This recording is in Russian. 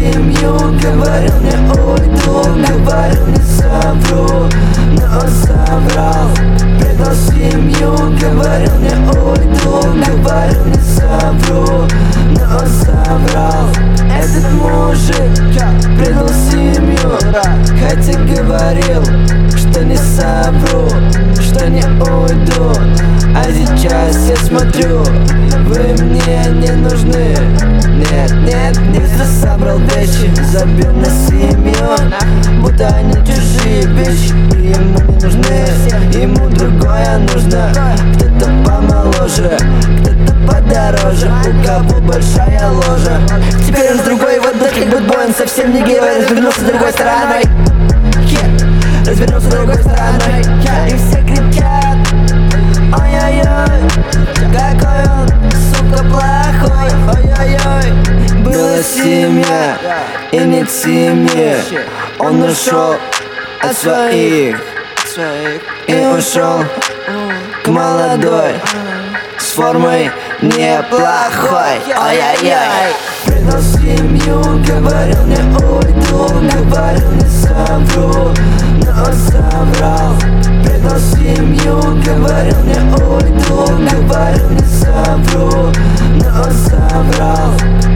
семью, говорил не уйду, говорил не совру, но он соврал. Предал семью, говорил не уйду, говорил не совру, но он соврал. Этот мужик предал семью, хотя говорил, что не совру, что не уйду. А сейчас я смотрю, вы мне не нужны. Нет, нет, быстро собрал вещи, забил на семью, будто они чужие вещи, и ему не нужны. Ему другое нужно, кто-то помоложе, кто-то подороже, у кого большая ложа. Теперь он с другой водой, как будто он совсем не гей. Развернулся другой стороной, развернулся другой стороной, и все кричат: ой-ой-ой, какой он, сука, плохой. Ой-ой-ой, была семья и нет семьи. Он ушел от своих и ушел к молодой с формой неплохой. Ой-ой-ой. Предал семью, говорил не уйду, говорил не совру, но он соврал. Предал семью, говорил не уйду, говорил не совру, но он соврал.